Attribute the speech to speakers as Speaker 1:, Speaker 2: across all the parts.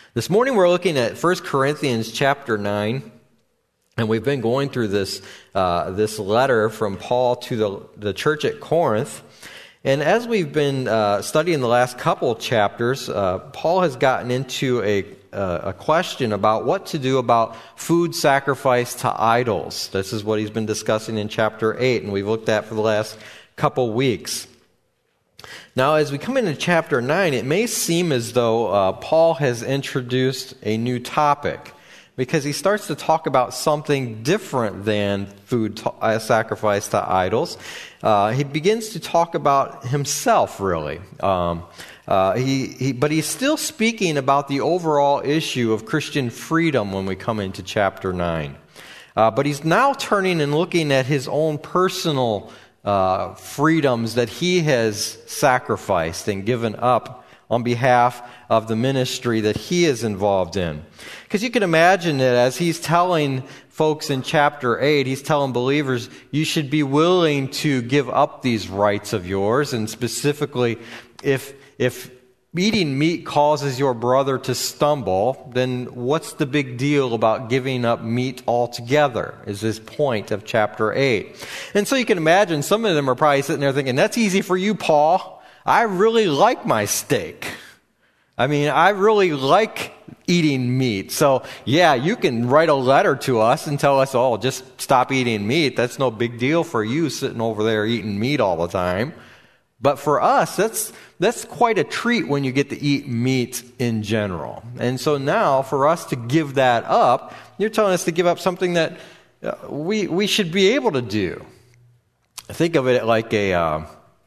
Speaker 1: This morning we're looking at 1 Corinthians chapter 9, and we've been going through this letter from Paul to the church at Corinth. And as we've been studying the last couple of chapters, Paul has gotten into a question about what to do about food sacrificed to idols. This is what he's been discussing in chapter 8, and we've looked at for the last couple weeks. Now, as we come into chapter 9, it may seem as though Paul has introduced a new topic, because he starts to talk about something different than food sacrificed to idols. He begins to talk about himself, really. But he's still speaking about the overall issue of Christian freedom when we come into chapter 9. But he's now turning and looking at his own personal freedoms that he has sacrificed and given up on behalf of the ministry that he is involved in. Because you can imagine that as he's telling folks in chapter 8, he's telling believers, you should be willing to give up these rights of yours, and specifically, if eating meat causes your brother to stumble, then what's the big deal about giving up meat altogether, is this point of chapter 8. And so you can imagine some of them are probably sitting there thinking, that's easy for you, Paul. I really like my steak. I mean, I really like eating meat. So, yeah, you can write a letter to us and tell us, oh, just stop eating meat. That's no big deal for you sitting over there eating meat all the time. But for us, that's quite a treat when you get to eat meat in general. And so now, for us to give that up, you're telling us to give up something that we should be able to do. Think of it like a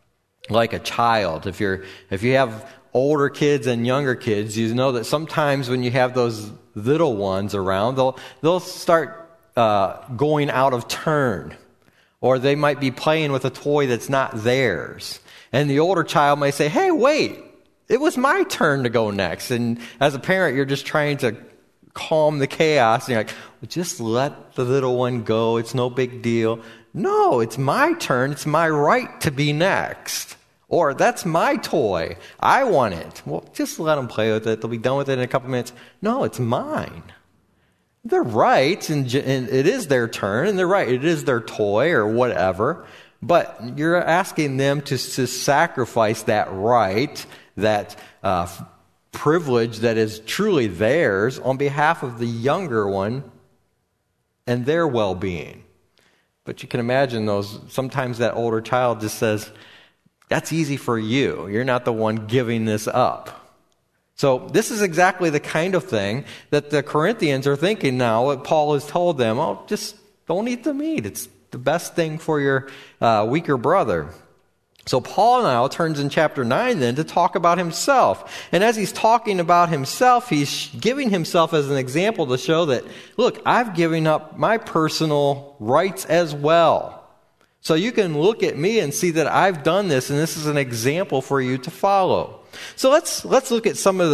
Speaker 1: child. If you have older kids and younger kids, you know that sometimes when you have those little ones around, they'll start going out of turn, or they might be playing with a toy that's not theirs. And the older child may say, hey, wait, it was my turn to go next. And as a parent, you're just trying to calm the chaos. And you're like, well, just let the little one go. It's no big deal. No, it's my turn. It's my right to be next. Or that's my toy. I want it. Well, just let them play with it. They'll be done with it in a couple minutes. No, it's mine. They're right, and it is their turn, and they're right. It is their toy or whatever. But you're asking them to sacrifice that right, that privilege that is truly theirs on behalf of the younger one and their well-being. But you can imagine sometimes that older child just says, that's easy for you. You're not the one giving this up. So this is exactly the kind of thing that the Corinthians are thinking now. What Paul has told them, oh, just don't eat the meat. It's the best thing for your weaker brother. So Paul now turns in chapter 9 then to talk about himself. And as he's talking about himself, he's giving himself as an example to show that, look, I've given up my personal rights as well. So you can look at me and see that I've done this, and this is an example for you to follow. So let's look at some of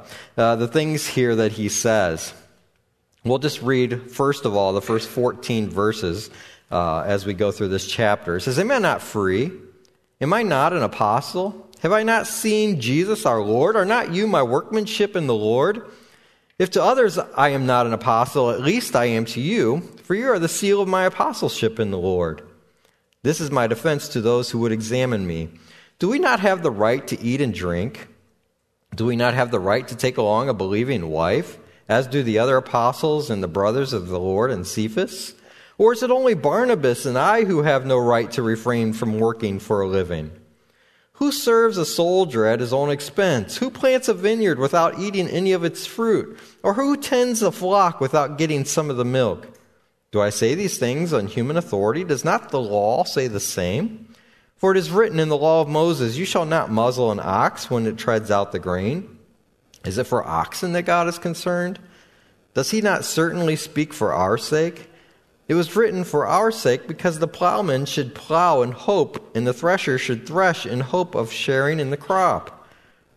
Speaker 1: the things here that he says. We'll just read, first of all, the first 14 verses as we go through this chapter. It says, am I not free? Am I not an apostle? Have I not seen Jesus our Lord? Are not you my workmanship in the Lord? If to others I am not an apostle, at least I am to you, for you are the seal of my apostleship in the Lord. This is my defense to those who would examine me. Do we not have the right to eat and drink? Do we not have the right to take along a believing wife, as do the other apostles and the brothers of the Lord and Cephas? Or is it only Barnabas and I who have no right to refrain from working for a living? Who serves a soldier at his own expense? Who plants a vineyard without eating any of its fruit? Or who tends a flock without getting some of the milk? Do I say these things on human authority? Does not the law say the same? For it is written in the law of Moses, you shall not muzzle an ox when it treads out the grain. Is it for oxen that God is concerned? Does he not certainly speak for our sake? It was written for our sake, because the plowman should plow in hope, and the thresher should thresh in hope of sharing in the crop.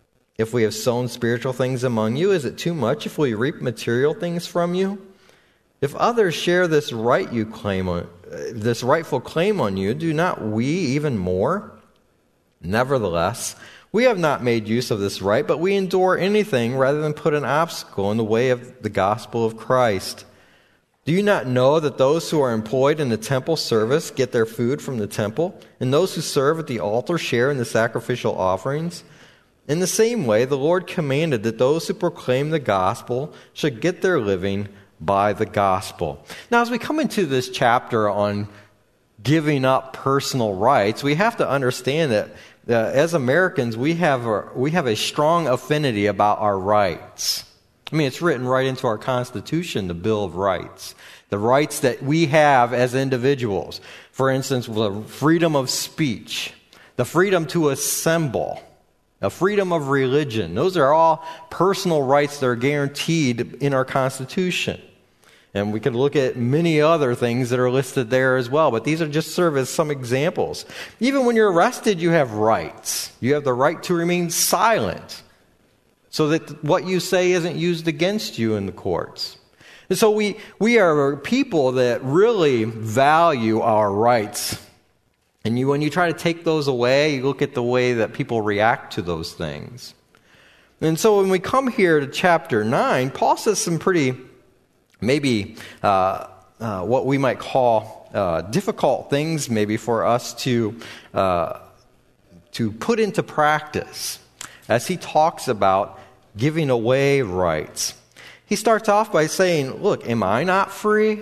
Speaker 1: If we have sown spiritual things among you, is it too much if we reap material things from you? If others share this rightful claim on you, do not we even more? Nevertheless, We have not made use of this right, but we endure anything rather than put an obstacle in the way of the gospel of Christ. Do you not know that those who are employed in the temple service get their food from the temple, and those who serve at the altar share in the sacrificial offerings? In the same way, the Lord commanded that those who proclaim the gospel should get their living by the gospel. Now, as we come into this chapter on giving up personal rights, we have to understand that as Americans, we have a strong affinity about our rights. I mean, it's written right into our Constitution, the Bill of Rights. The rights that we have as individuals. For instance, the freedom of speech, the freedom to assemble, the freedom of religion. Those are all personal rights that are guaranteed in our Constitution. And we could look at many other things that are listed there as well, but these are just serve as some examples. Even when you're arrested, you have rights. You have the right to remain silent so that what you say isn't used against you in the courts. And so we are people that really value our rights. And when you try to take those away, you look at the way that people react to those things. And so when we come here to chapter 9, Paul says some pretty maybe what we might call difficult things maybe for us to put into practice as he talks about giving away rights. He starts off by saying, look, am I not free?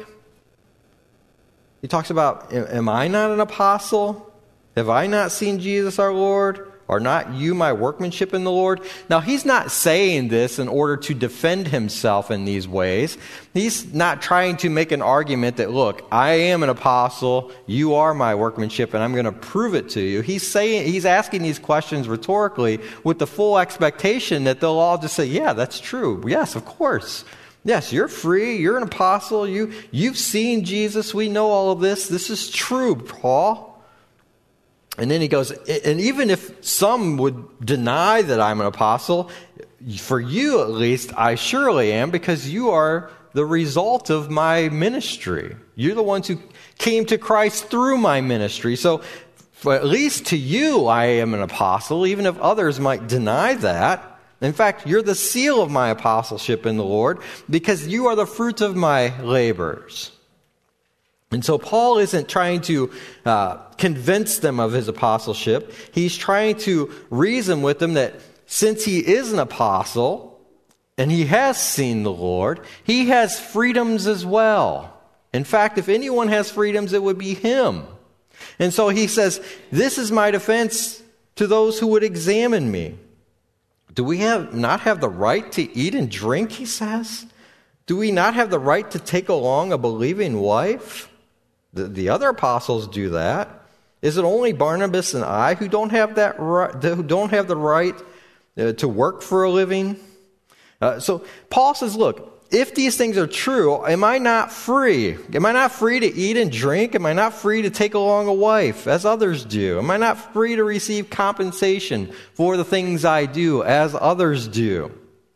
Speaker 1: He talks about, am I not an apostle? Have I not seen Jesus our Lord? Are not you my workmanship in the Lord? Now, he's not saying this in order to defend himself in these ways. He's not trying to make an argument that, look, I am an apostle, you are my workmanship, and I'm going to prove it to you. He's asking these questions rhetorically with the full expectation that they'll all just say, yeah, that's true. Yes, of course. Yes, you're free. You're an apostle. You've seen Jesus. We know all of this. This is true, Paul. And then he goes, and even if some would deny that I'm an apostle, for you at least, I surely am, because you are the result of my ministry. You're the ones who came to Christ through my ministry. So at least to you, I am an apostle, even if others might deny that. In fact, you're the seal of my apostleship in the Lord, because you are the fruit of my labors. And so Paul isn't trying to convince them of his apostleship. He's trying to reason with them that since he is an apostle and he has seen the Lord, he has freedoms as well. In fact, if anyone has freedoms, it would be him. And so he says, this is my defense to those who would examine me. Do we not have the right to eat and drink, he says? Do we not have the right to take along a believing wife? The other apostles do that. Is it only Barnabas and I who don't have that right, who don't have the right to work for a living? So Paul says, look, if these things are true, am I not free? Am I not free to eat and drink? Am I not free to take along a wife as others do? Am I not free to receive compensation for the things I do as others do?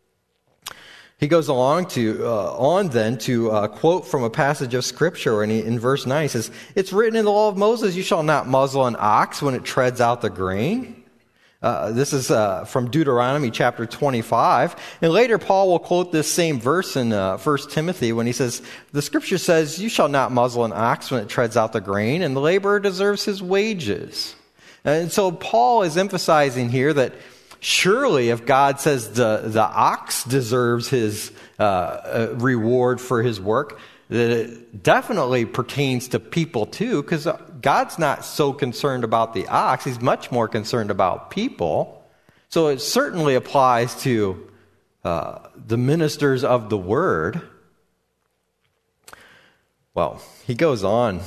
Speaker 1: He goes on to quote from a passage of Scripture, and in verse 9 he says, it's written in the law of Moses, you shall not muzzle an ox when it treads out the grain. This is from Deuteronomy chapter 25. And later Paul will quote this same verse in 1 Timothy when he says, the Scripture says, you shall not muzzle an ox when it treads out the grain, and the laborer deserves his wages. And so Paul is emphasizing here that surely if God says the ox deserves his reward for his work, that it definitely pertains to people too, because God's not so concerned about the ox. He's much more concerned about people. So it certainly applies to the ministers of the word. Well, he goes on.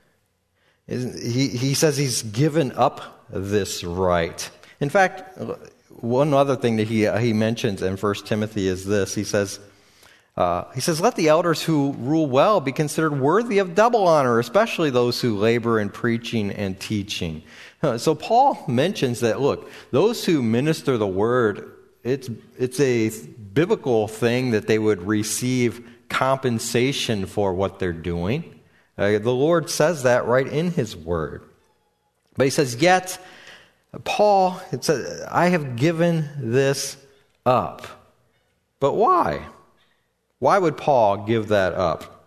Speaker 1: He says he's given up this right. In fact, one other thing that he mentions in 1 Timothy is this. He says, let the elders who rule well be considered worthy of double honor, especially those who labor in preaching and teaching. So Paul mentions that, look, those who minister the word, it's a biblical thing that they would receive compensation for what they're doing. The Lord says that right in his word. But he says, yet Paul, it says, I have given this up. But why? Why would Paul give that up?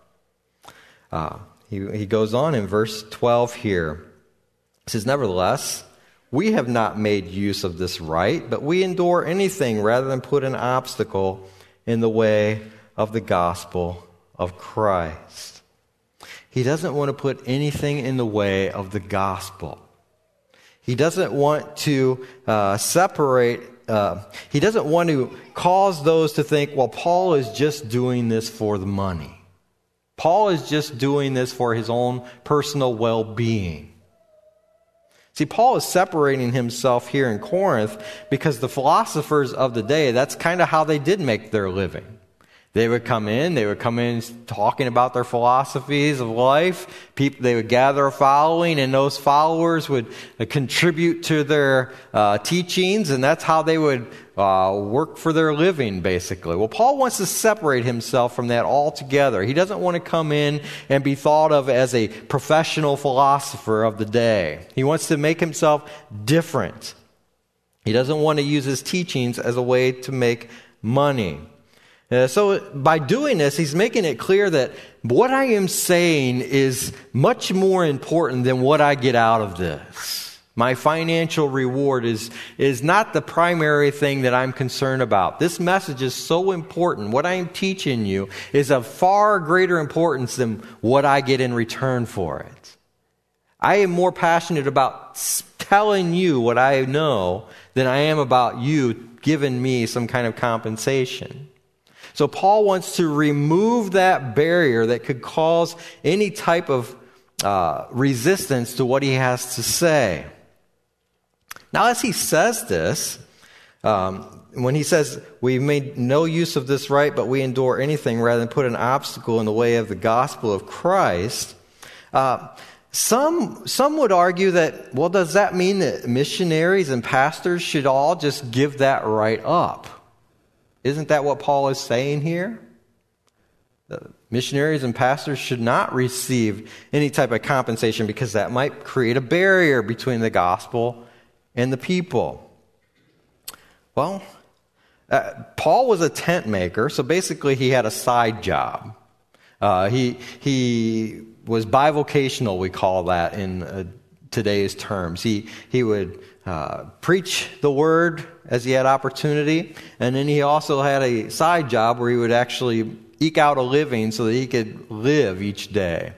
Speaker 1: He goes on in verse 12 here. He says, nevertheless, we have not made use of this right, but we endure anything rather than put an obstacle in the way of the gospel of Christ. He doesn't want to put anything in the way of the gospel. He doesn't want to separate. He doesn't want to cause those to think, well, Paul is just doing this for the money. Paul is just doing this for his own personal well-being. See, Paul is separating himself here in Corinth because the philosophers of the day, that's kind of how they did make their living. They would come in talking about their philosophies of life. They would gather a following, and those followers would contribute to their teachings, and that's how they would work for their living, basically. Well, Paul wants to separate himself from that altogether. He doesn't want to come in and be thought of as a professional philosopher of the day. He wants to make himself different. He doesn't want to use his teachings as a way to make money. So by doing this, he's making it clear that what I am saying is much more important than what I get out of this. My financial reward is not the primary thing that I'm concerned about. This message is so important. What I am teaching you is of far greater importance than what I get in return for it. I am more passionate about telling you what I know than I am about you giving me some kind of compensation. So Paul wants to remove that barrier that could cause any type of resistance to what he has to say. Now, as he says this, when he says, we've made no use of this right, but we endure anything rather than put an obstacle in the way of the gospel of Christ, some would argue that, well, does that mean that missionaries and pastors should all just give that right up? Isn't that what Paul is saying here? Missionaries and pastors should not receive any type of compensation because that might create a barrier between the gospel and the people. Well, Paul was a tent maker, so basically he had a side job. He was bivocational, we call that in today's terms. He would preach the word as he had opportunity, and then he also had a side job where he would actually eke out a living so that he could live each day.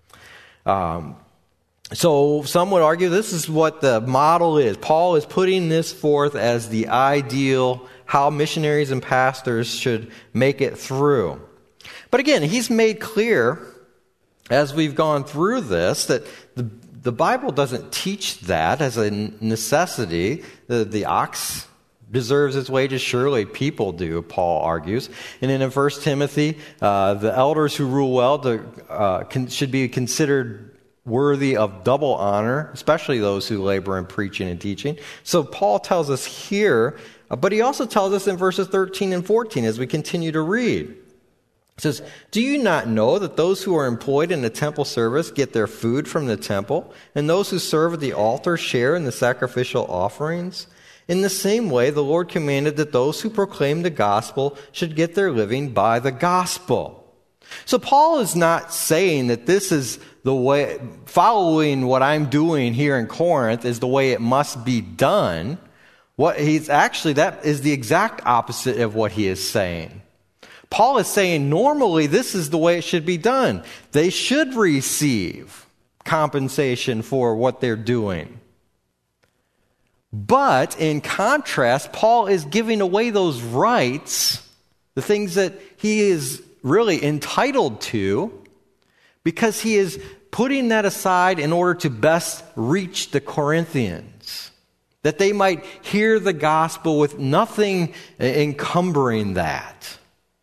Speaker 1: So some would argue this is what the model is. Paul is putting this forth as the ideal, how missionaries and pastors should make it through. But again, he's made clear, as we've gone through this, that the Bible doesn't teach that as a necessity. The ox deserves its wages, surely people do, Paul argues. And then in 1 Timothy, the elders who rule well should be considered worthy of double honor, especially those who labor in preaching and teaching. So Paul tells us here, but he also tells us in verses 13 and 14 as we continue to read. It says, do you not know that those who are employed in the temple service get their food from the temple, and those who serve at the altar share in the sacrificial offerings? In the same way, the Lord commanded that those who proclaim the gospel should get their living by the gospel. So Paul is not saying that this is the way, following what I'm doing here in Corinth is the way it must be done. That is the exact opposite of what he is saying. Paul is saying normally this is the way it should be done. They should receive compensation for what they're doing. But in contrast, Paul is giving away those rights, the things that he is really entitled to, because he is putting that aside in order to best reach the Corinthians, that they might hear the gospel with nothing encumbering that.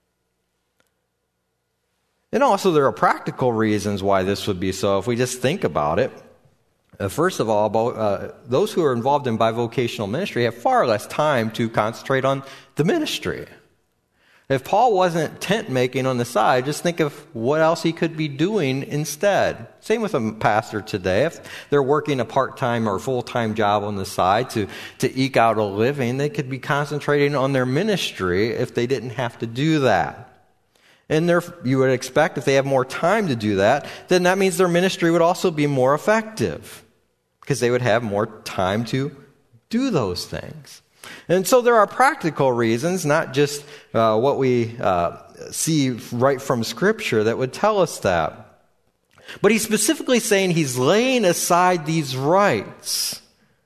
Speaker 1: And also there are practical reasons why this would be so if we just think about it. First of all, those who are involved in bivocational ministry have far less time to concentrate on the ministry. If Paul wasn't tent making on the side, just think of what else he could be doing instead. Same with a pastor today. If they're working a part-time or full-time job on the side to eke out a living, they could be concentrating on their ministry if they didn't have to do that. And you would expect if they have more time to do that, then that means their ministry would also be more effective because they would have more time to do those things. And so there are practical reasons, not just what we see right from Scripture that would tell us that. But he's specifically saying he's laying aside these rights.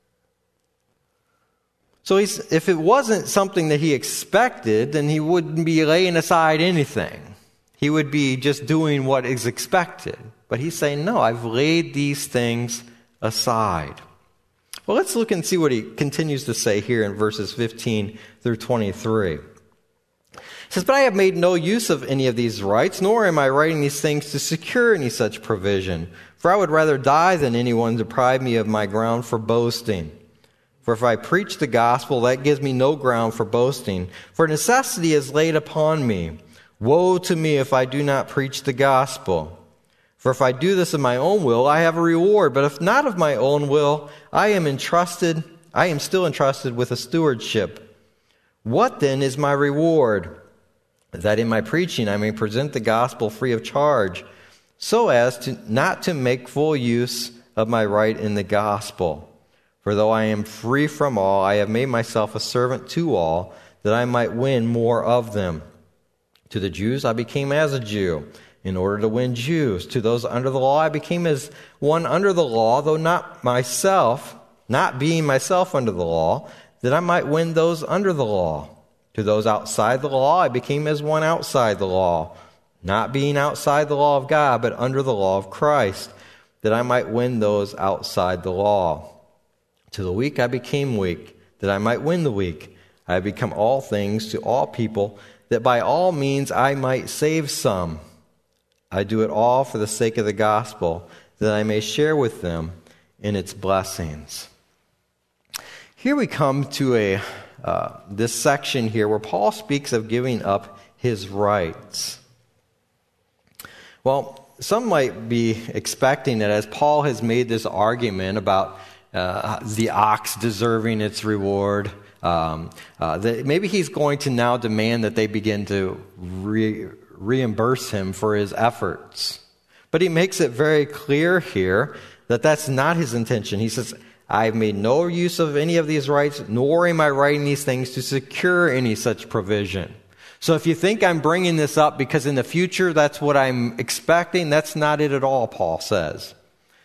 Speaker 1: So if it wasn't something that he expected, then he wouldn't be laying aside anything. He would be just doing what is expected. But he's saying, no, I've laid these things aside. Well, let's look and see what he continues to say here in verses 15 through 23. He says, "But I have made no use of any of these rights, nor am I writing these things to secure any such provision. For I would rather die than anyone deprive me of my ground for boasting. For if I preach the gospel, that gives me no ground for boasting. For necessity is laid upon me. Woe to me if I do not preach the gospel. For if I do this of my own will, I have a reward. But if not of my own will, I am still entrusted with a stewardship. What then is my reward? That in my preaching I may present the gospel free of charge, so as not to make full use of my right in the gospel. For though I am free from all, I have made myself a servant to all, that I might win more of them. To the Jews I became as a Jew, in order to win Jews. To those under the law I became as one under the law, though not being myself under the law, that I might win those under the law. To those outside the law I became as one outside the law, not being outside the law of God, but under the law of Christ, that I might win those outside the law. To the weak I became weak, that I might win the weak. I have become all things to all people, that by all means I might save some. I do it all for the sake of the gospel, that I may share with them in its blessings." Here we come to this section here where Paul speaks of giving up his rights. Well, some might be expecting that as Paul has made this argument about the ox deserving its reward, that maybe he's going to now demand that they begin to reimburse him for his efforts. But he makes it very clear here that that's not his intention. He says, I've made no use of any of these rights, nor am I writing these things to secure any such provision. So if you think I'm bringing this up because in the future that's what I'm expecting, that's not it at all, Paul says.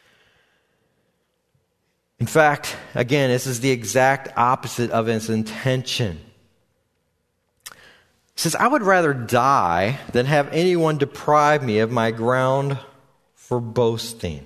Speaker 1: In fact, again, this is the exact opposite of his intention. He says, I would rather die than have anyone deprive me of my ground for boasting.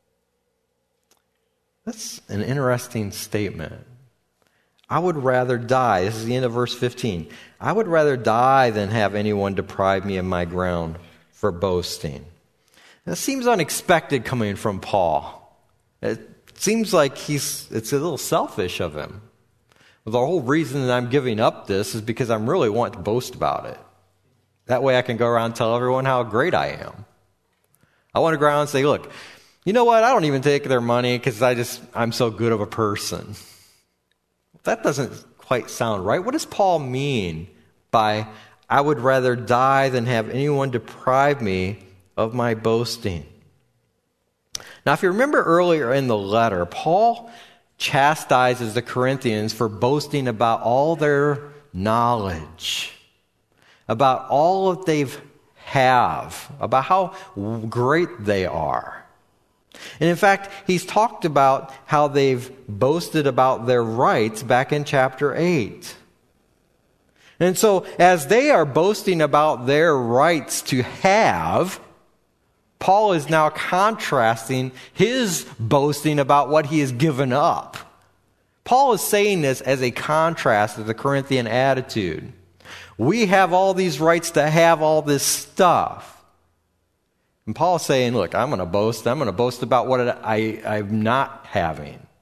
Speaker 1: That's an interesting statement. I would rather die. This is the end of verse 15. I would rather die than have anyone deprive me of my ground for boasting. That seems unexpected coming from Paul. It seems like it's a little selfish of him. The whole reason that I'm giving up this is because I'm really wanting to boast about it. That way I can go around and tell everyone how great I am. I want to go around and say, look, you know what? I don't even take their money because I'm so good of a person. That doesn't quite sound right. What does Paul mean by, I would rather die than have anyone deprive me of my boasting? Now, if you remember earlier in the letter, Paul chastises the Corinthians for boasting about all their knowledge, about all that they have, about how great they are. And in fact, he's talked about how they've boasted about their rights back in chapter 8. And so, as they are boasting about their rights to have, Paul is now contrasting his boasting about what he has given up. Paul is saying this as a contrast to the Corinthian attitude. We have all these rights to have all this stuff. And Paul is saying, look, I'm going to boast about what I'm not having.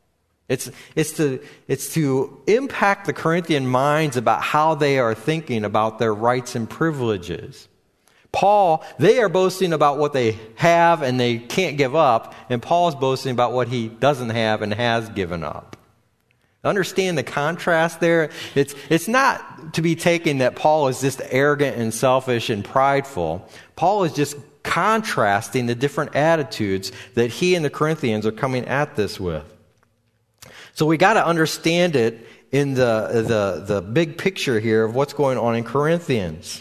Speaker 1: It's to impact the Corinthian minds about how they are thinking about their rights and privileges. Paul, they are boasting about what they have and they can't give up, and Paul is boasting about what he doesn't have and has given up. Understand the contrast there? It's not to be taken that Paul is just arrogant and selfish and prideful. Paul is just contrasting the different attitudes that he and the Corinthians are coming at this with. So we got to understand it in the big picture here of what's going on in Corinthians.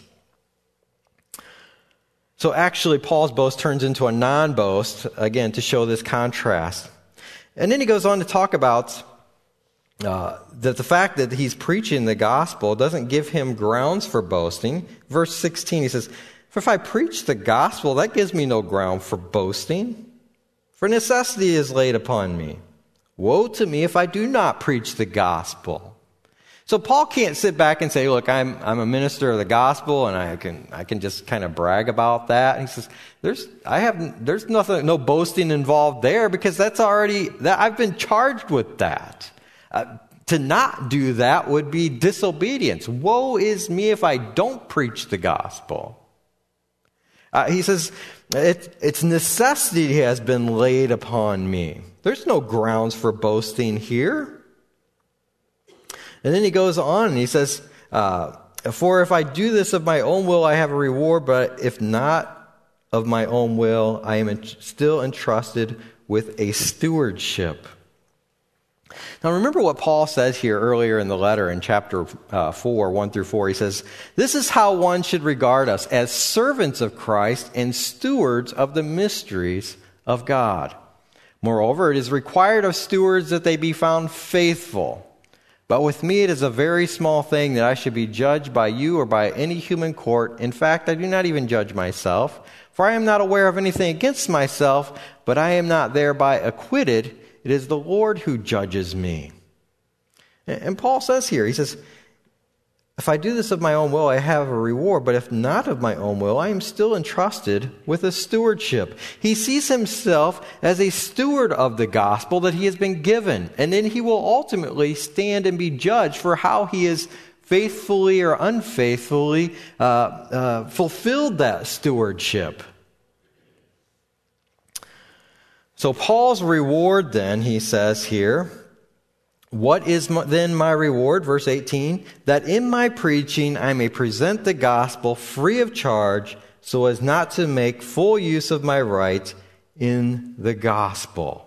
Speaker 1: So actually, Paul's boast turns into a non-boast, again, to show this contrast. And then he goes on to talk about that the fact that he's preaching the gospel doesn't give him grounds for boasting. Verse 16, he says, "For if I preach the gospel, that gives me no ground for boasting. For necessity is laid upon me. Woe to me if I do not preach the gospel." So Paul can't sit back and say, "Look, I'm a minister of the gospel, and I can just kind of brag about that." And he says, "There's nothing, no boasting involved there, because I've been charged with that. To not do that would be disobedience. Woe is me if I don't preach the gospel." He says, "Its necessity has been laid upon me." There's no grounds for boasting here. And then he goes on and he says, "For if I do this of my own will, I have a reward, but if not of my own will, I am still entrusted with a stewardship." Now remember what Paul says here earlier in the letter in chapter 4, 1 through 4. He says, "This is how one should regard us, as servants of Christ and stewards of the mysteries of God. Moreover, it is required of stewards that they be found faithful. But with me it is a very small thing that I should be judged by you or by any human court. In fact, I do not even judge myself, for I am not aware of anything against myself, but I am not thereby acquitted. It is the Lord who judges me." And Paul says here, he says, "If I do this of my own will, I have a reward, but if not of my own will, I am still entrusted with a stewardship." He sees himself as a steward of the gospel that he has been given, and then he will ultimately stand and be judged for how he has faithfully or unfaithfully fulfilled that stewardship. So Paul's reward then, he says here, "What is then my reward?" Verse 18, "That in my preaching I may present the gospel free of charge, so as not to make full use of my right in the gospel."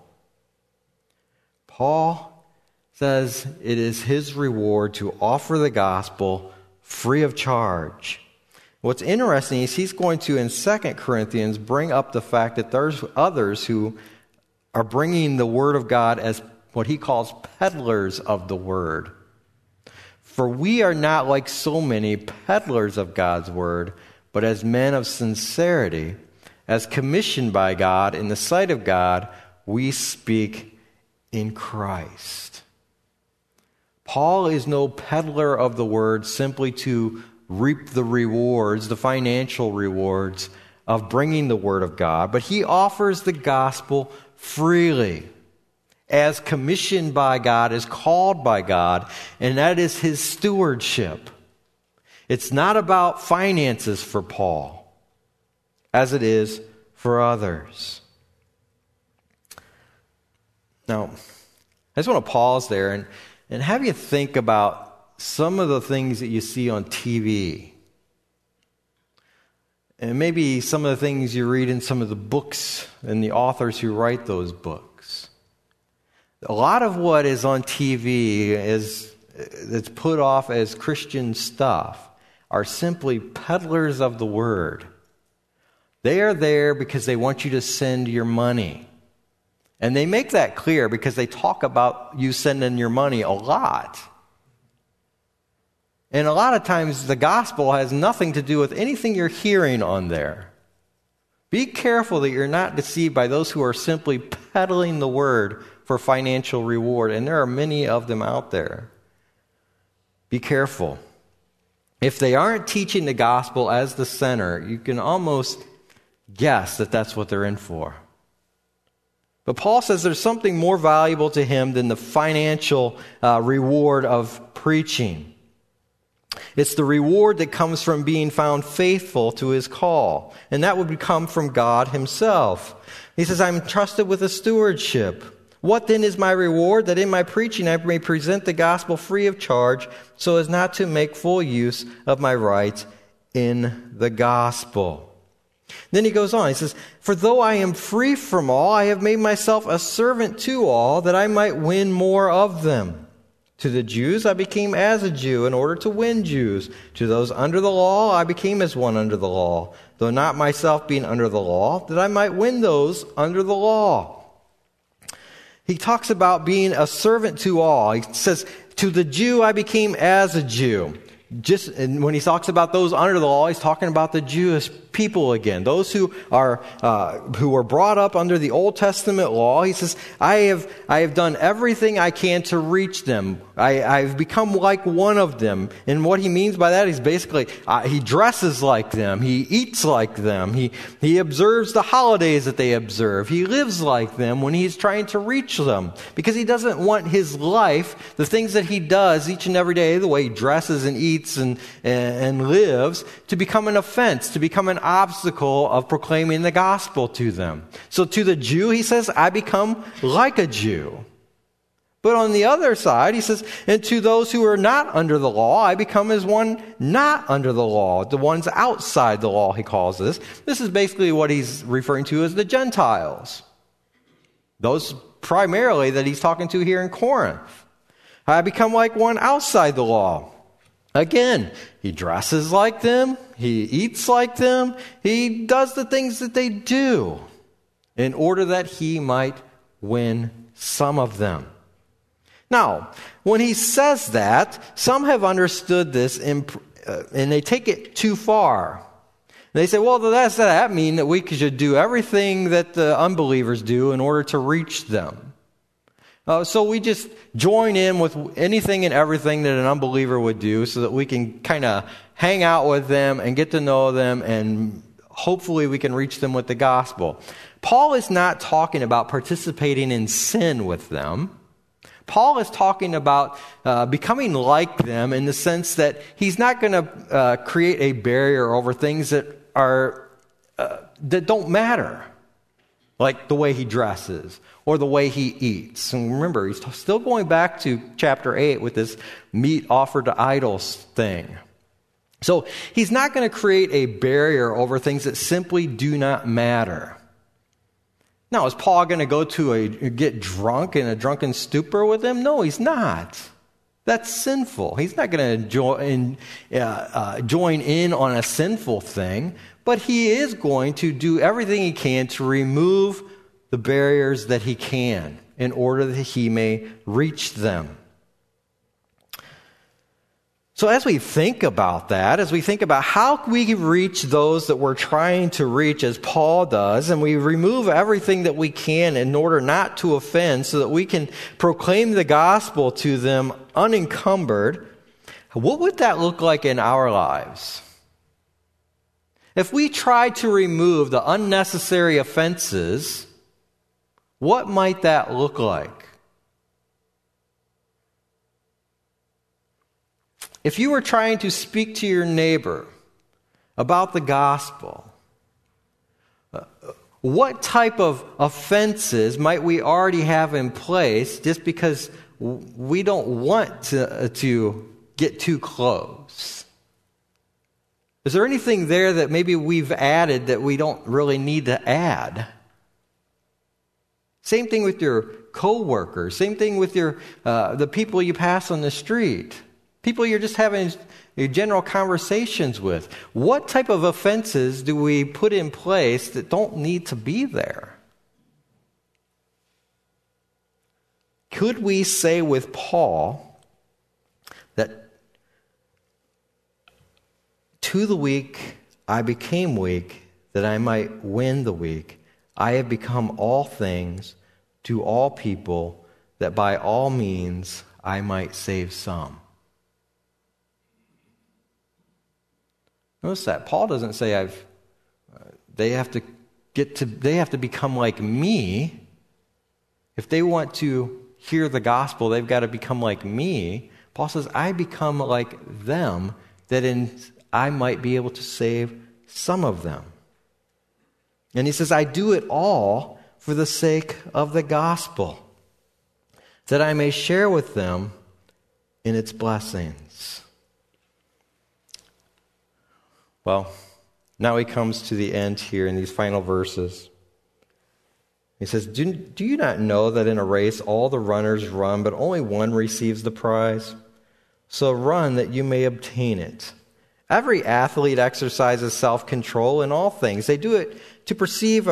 Speaker 1: Paul says it is his reward to offer the gospel free of charge. What's interesting is he's going to, in 2 Corinthians, bring up the fact that there's others who are bringing the word of God as what he calls peddlers of the word. "For we are not like so many peddlers of God's word, but as men of sincerity, as commissioned by God in the sight of God, we speak in Christ." Paul is no peddler of the word simply to reap the rewards, the financial rewards of bringing the word of God, but he offers the gospel freely, as commissioned by God, as called by God, and that is his stewardship. It's not about finances for Paul, as it is for others. Now, I just want to pause there and have you think about some of the things that you see on TV. And maybe some of the things you read in some of the books and the authors who write those books. A lot of what is on TV that's put off as Christian stuff are simply peddlers of the word. They are there because they want you to send your money. And they make that clear because they talk about you sending your money a lot. And a lot of times the gospel has nothing to do with anything you're hearing on there. Be careful that you're not deceived by those who are simply peddling the word for financial reward. And there are many of them out there. Be careful. If they aren't teaching the gospel as the center, you can almost guess that that's what they're in for. But Paul says there's something more valuable to him than the financial reward of preaching. It's the reward that comes from being found faithful to his call. And that would come from God himself. He says, I'm entrusted with a stewardship. What then is my reward? That in my preaching I may present the gospel free of charge, so as not to make full use of my rights in the gospel. Then he goes on, he says, for though I am free from all, I have made myself a servant to all, that I might win more of them. To the Jews I became as a Jew in order to win Jews. To those under the law I became as one under the law, though not myself being under the law, that I might win those under the law. He talks about being a servant to all. He says, to the Jew I became as a Jew. And when he talks about those under the law, he's talking about the Jewish people again. Those who were brought up under the Old Testament law. He says, I have done everything I can to reach them. I've become like one of them. And what he means by that is basically he dresses like them. He eats like them. He observes the holidays that they observe. He lives like them when he's trying to reach them. Because he doesn't want his life, the things that he does each and every day, the way he dresses and eats and lives, to become an offense, to become an obstacle of proclaiming the gospel to them. So to the Jew, he says, I become like a Jew. But on the other side, he says, and to those who are not under the law, I become as one not under the law. The ones outside the law, he calls this. This is basically what he's referring to as the Gentiles. Those primarily that he's talking to here in Corinth. I become like one outside the law. Again, he dresses like them. He eats like them. He does the things that they do in order that he might win some of them. Now, when he says that, some have understood this and they take it too far. They say, well, does that mean that we should do everything that the unbelievers do in order to reach them? So we just join in with anything and everything that an unbeliever would do so that we can kind of hang out with them and get to know them, and hopefully we can reach them with the gospel. Paul is not talking about participating in sin with them. Paul is talking about becoming like them in the sense that he's not going to create a barrier over things that don't matter, like the way he dresses or the way he eats. And remember, he's still going back to chapter 8 with this meat offered to idols thing. So he's not going to create a barrier over things that simply do not matter. Now, is Paul going to go get drunk in a drunken stupor with him? No, he's not. That's sinful. He's not going to join in on a sinful thing, but he is going to do everything he can to remove the barriers that he can in order that he may reach them. So as we think about that, as we think about how we reach those that we're trying to reach as Paul does, and we remove everything that we can in order not to offend so that we can proclaim the gospel to them unencumbered, what would that look like in our lives? If we try to remove the unnecessary offenses, what might that look like? If you were trying to speak to your neighbor about the gospel, what type of offenses might we already have in place just because we don't want to get too close? Is there anything there that maybe we've added that we don't really need to add? Same thing with your coworkers. Same thing with the people you pass on the street. People you're just having general conversations with. What type of offenses do we put in place that don't need to be there? Could we say with Paul that to the weak I became weak, that I might win the weak. I have become all things to all people, that by all means I might save some. Notice that Paul doesn't say they have to become like me if they want to hear the gospel, they've got to become like me. Paul says, I become like them, that I might be able to save some of them. And he says, I do it all for the sake of the gospel, that I may share with them in its blessings. Well, now he comes to the end here in these final verses. He says, do you not know that in a race all the runners run, but only one receives the prize? So run that you may obtain it. Every athlete exercises self-control in all things. They do it to receive a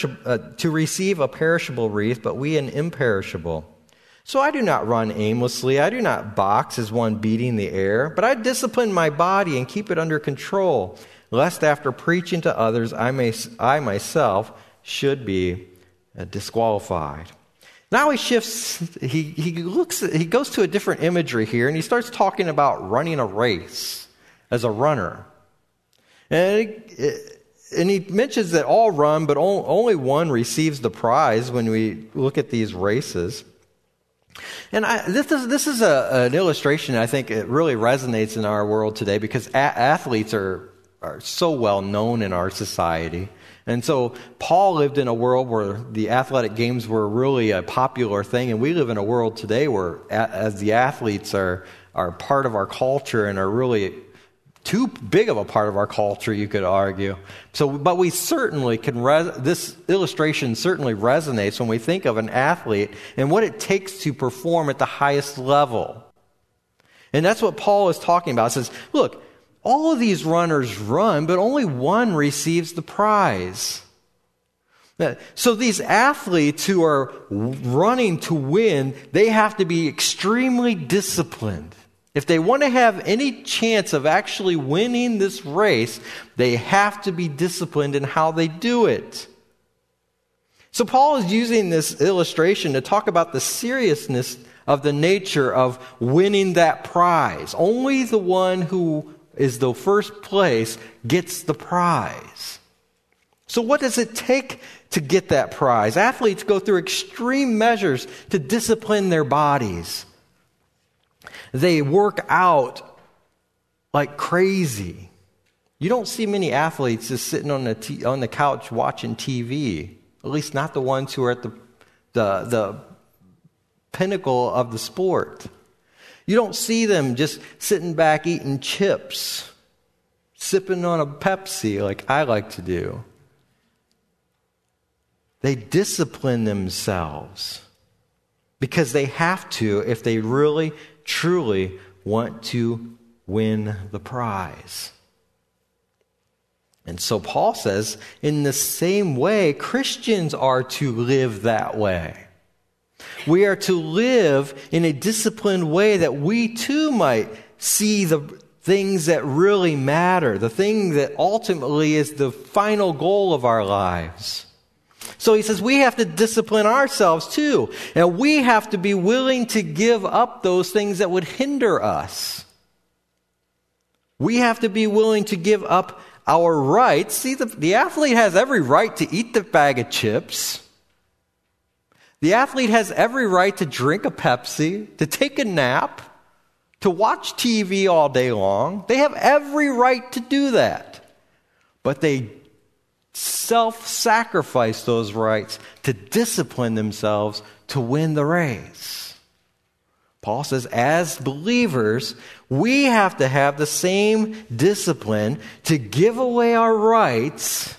Speaker 1: perishable wreath, but we an imperishable. So I do not run aimlessly. I do not box as one beating the air, but I discipline my body and keep it under control, lest after preaching to others I myself should be disqualified. Now he shifts, he goes to a different imagery here, and he starts talking about running a race as a runner. And he mentions that all run, but only one receives the prize when we look at these races. And this is an illustration I think it really resonates in our world today, because athletes are so well known in our society. And so Paul lived in a world where the athletic games were really a popular thing, and we live in a world today where as the athletes are part of our culture and are really too big of a part of our culture, you could argue. But we certainly can, this illustration certainly resonates when we think of an athlete and what it takes to perform at the highest level. And that's what Paul is talking about. He says, look, all of these runners run, but only one receives the prize. So these athletes who are running to win, they have to be extremely disciplined. If they want to have any chance of actually winning this race, they have to be disciplined in how they do it. So Paul is using this illustration to talk about the seriousness of the nature of winning that prize. Only the one who is the first place gets the prize. So what does it take to get that prize? Athletes go through extreme measures to discipline their bodies. They work out like crazy. You don't see many athletes just sitting on the couch watching TV. At least not the ones who are at the pinnacle of the sport. You don't see them just sitting back eating chips, sipping on a Pepsi like I like to do. They discipline themselves because they have to if they really, truly want to win the prize. And so Paul says, in the same way, Christians are to live that way. We are to live in a disciplined way that we too might see the things that really matter, the thing that ultimately is the final goal of our lives. So he says we have to discipline ourselves too, and we have to be willing to give up those things that would hinder us. We have to be willing to give up our rights. See, the athlete has every right to eat the bag of chips. The athlete has every right to drink a Pepsi, to take a nap, to watch TV all day long. They have every right to do that. But they self-sacrifice those rights to discipline themselves to win the race. Paul says, as believers, we have to have the same discipline to give away our rights,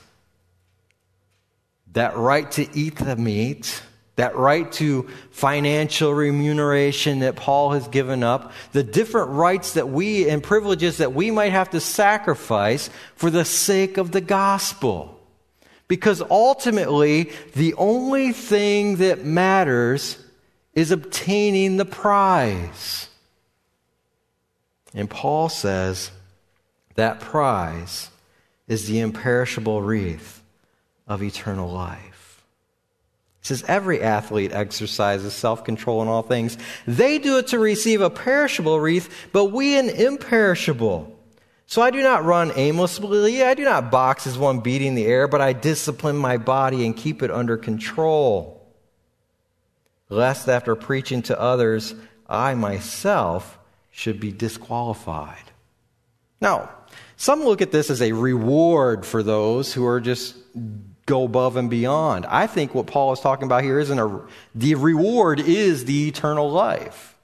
Speaker 1: that right to eat the meat, that right to financial remuneration that Paul has given up, the different rights that we and privileges that we might have to sacrifice for the sake of the gospel. Because ultimately, the only thing that matters is obtaining the prize. And Paul says that prize is the imperishable wreath of eternal life. He says every athlete exercises self-control in all things. They do it to receive a perishable wreath, but we an imperishable. So I do not run aimlessly. I do not box as one beating the air, but I discipline my body and keep it under control. lest after preaching to others, I myself should be disqualified. Now, some look at this as a reward for those who are just go above and beyond. I think what Paul is talking about here the reward is the eternal life.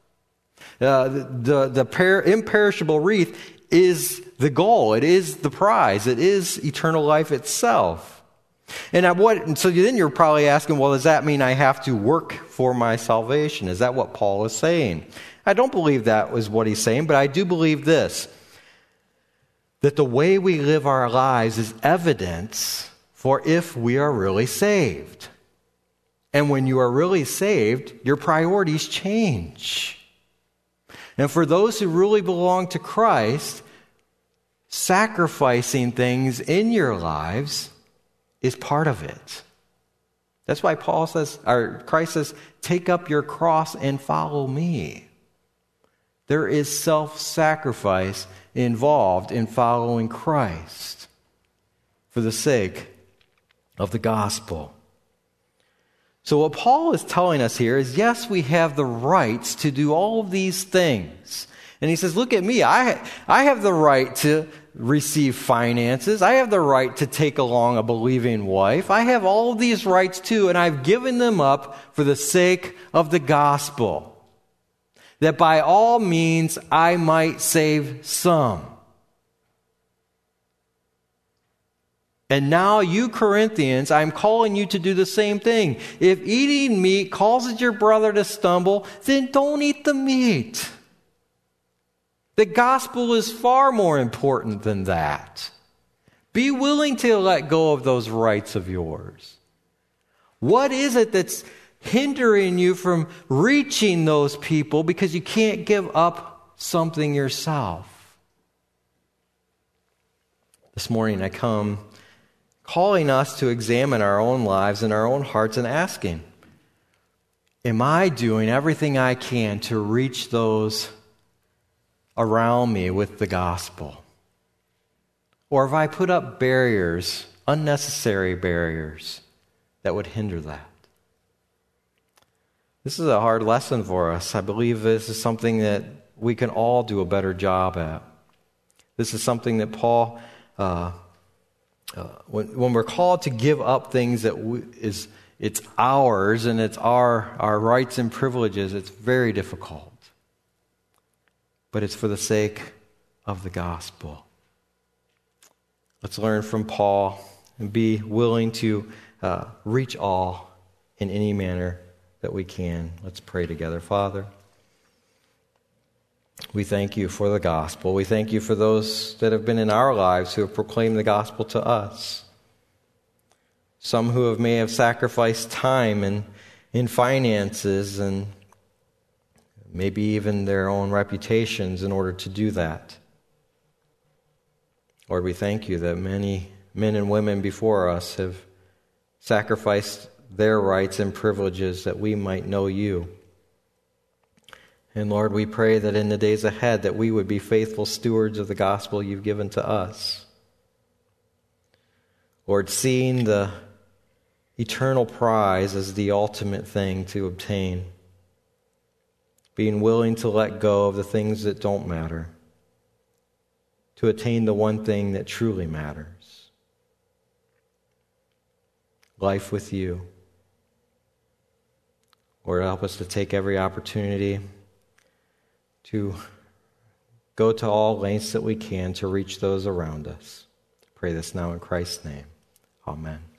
Speaker 1: The imperishable wreath is the goal. It is the prize. It is eternal life itself. And so then you're probably asking, well, does that mean I have to work for my salvation? Is that what Paul is saying? I don't believe that was what he's saying, but I do believe this, that the way we live our lives is evidence for if we are really saved. And when you are really saved, your priorities change. And for those who really belong to Christ, sacrificing things in your lives is part of it. That's why Christ says, take up your cross and follow me. There is self-sacrifice involved in following Christ for the sake of the gospel. So what Paul is telling us here is, yes, we have the rights to do all of these things. And he says, look at me. I have the right to receive finances. I have the right to take along a believing wife. I have all of these rights too, and I've given them up for the sake of the gospel, that by all means I might save some. And now you Corinthians, I'm calling you to do the same thing. If eating meat causes your brother to stumble, then don't eat the meat. The gospel is far more important than that. Be willing to let go of those rights of yours. What is it that's hindering you from reaching those people because you can't give up something yourself? This morning I come calling us to examine our own lives and our own hearts and asking, am I doing everything I can to reach those around me with the gospel? Or have I put up barriers, unnecessary barriers, that would hinder that? This is a hard lesson for us. I believe this is something that we can all do a better job at. This is something that Paul, when we're called to give up things that it's ours and it's our rights and privileges, it's very difficult. But it's for the sake of the gospel. Let's learn from Paul and be willing to reach all in any manner that we can. Let's pray together. Father, we thank you for the gospel. We thank you for those that have been in our lives who have proclaimed the gospel to us. Some who may have sacrificed time and in finances and maybe even their own reputations in order to do that. Lord, we thank you that many men and women before us have sacrificed their rights and privileges that we might know you. And Lord, we pray that in the days ahead that we would be faithful stewards of the gospel you've given to us. Lord, seeing the eternal prize as the ultimate thing to obtain, being willing to let go of the things that don't matter, to attain the one thing that truly matters. Life with you. Lord, help us to take every opportunity to go to all lengths that we can to reach those around us. Pray this now in Christ's name. Amen.